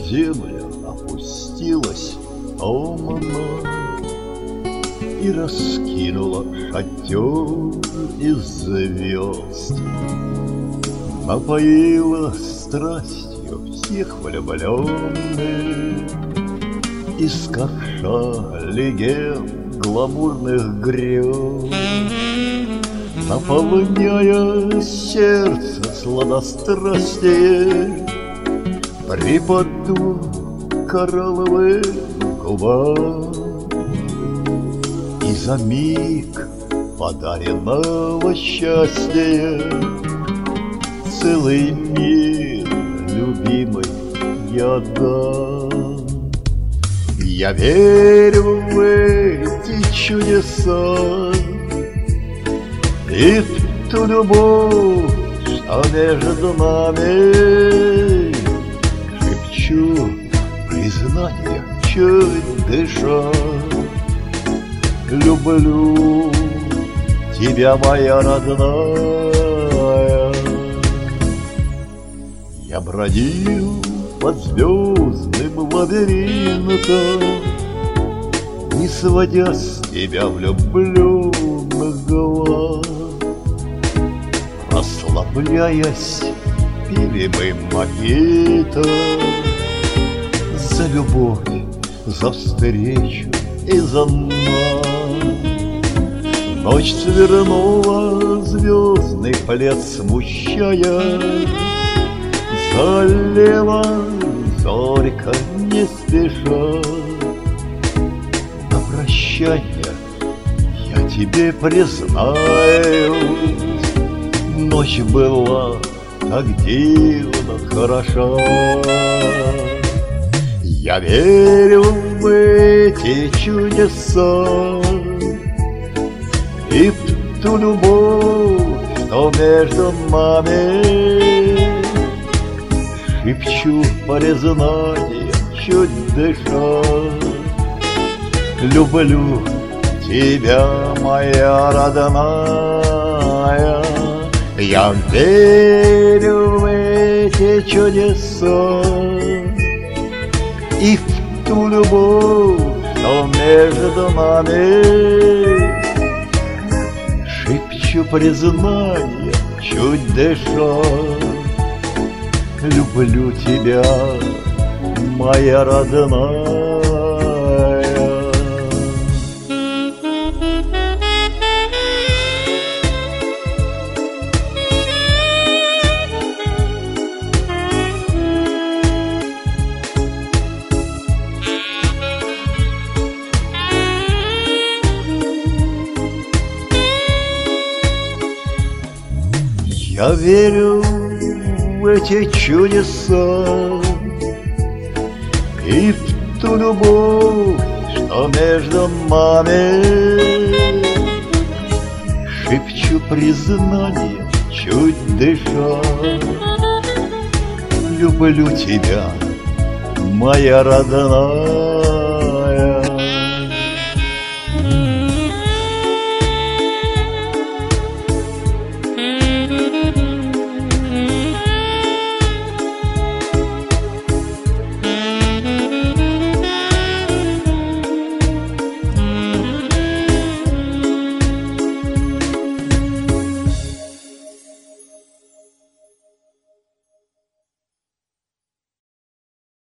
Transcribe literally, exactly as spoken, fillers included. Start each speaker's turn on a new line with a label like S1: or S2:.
S1: землю опустилась томно и раскинула шатер из звезд, напоила страстью всех влюбленных, из ковша легенд гламурных грез, наполняя сердце сладострастие, припаду коралловым губам, и за миг подаренного счастья целый мир любимый я дам. Я верю в эти чудеса и в ту любовь, что между нами. Шепчу признание, чуть дыша: люблю тебя, моя родная. Я бродил под звездным лабиринтом, не сводя с тебя влюбленных глаз, расслабляясь пивимым мохито, за любовь, за встречу и за нас. Ночь свернула звездный плед, смущая, залила зорька не спеша. На прощанье я тебе признаюсь, ночь была так дивно хороша. Я верю в эти чудеса и в ту любовь, что между нами. Шепчу признание, чуть дыша: люблю тебя, моя родная. Я верю в эти чудеса и в ту любовь, что между нами. Шепчу признание, чуть дыша: люблю тебя, моя родная. Я верю в эти чудеса и в ту любовь, что между нами. Шепчу признание, чуть дыша: люблю тебя, моя родная.